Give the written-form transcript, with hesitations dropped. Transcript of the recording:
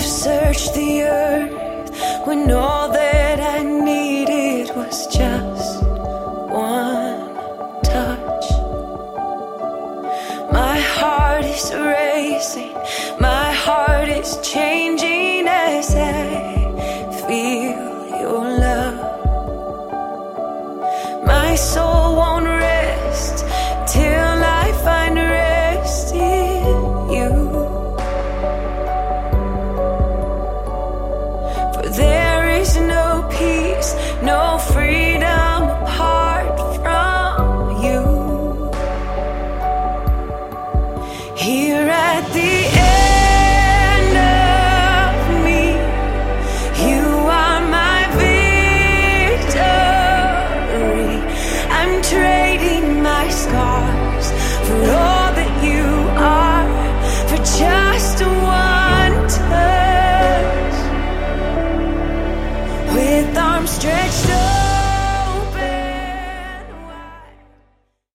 searched the earth when all that I needed was just one touch. My heart is racing, my heart is changing as I